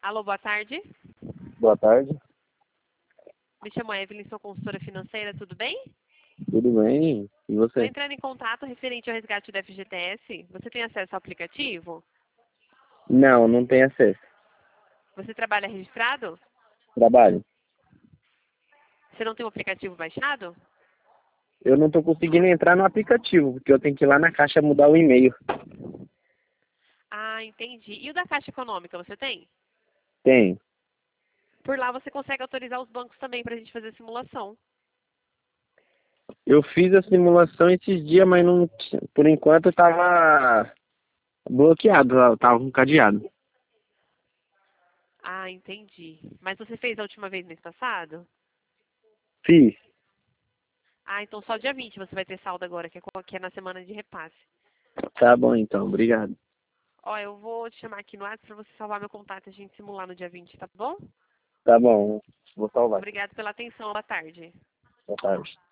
Alô, boa tarde. Boa tarde. Me chamo Evelyn, sou consultora financeira, tudo bem? Tudo bem? E Estou você? entrando em contato referente ao resgate do FGTS. Você tem acesso ao aplicativo? Não, não tem acesso. Você trabalha registrado? Trabalho. Você não tem o aplicativo baixado? Eu não estou conseguindo entrar no aplicativo, porque eu tenho que ir lá na caixa mudar o e-mail. Ah, entendi. E o da Caixa Econômica, você tem? Tem. Por lá você consegue autorizar os bancos também para a gente fazer simulação. Eu fiz a simulação esses dias, mas não, por enquanto estava bloqueado, estava com cadeado. Ah, entendi. Mas você fez a última vez mês passado? Fiz. Ah, então só dia 20 você vai ter saldo agora, que é na semana de repasse. Tá bom então, obrigado. Ó, eu vou te chamar aqui no WhatsApp para você salvar meu contato e a gente simular no dia 20, tá bom? Tá bom, vou salvar. Obrigado pela atenção. Boa tarde. Boa tarde.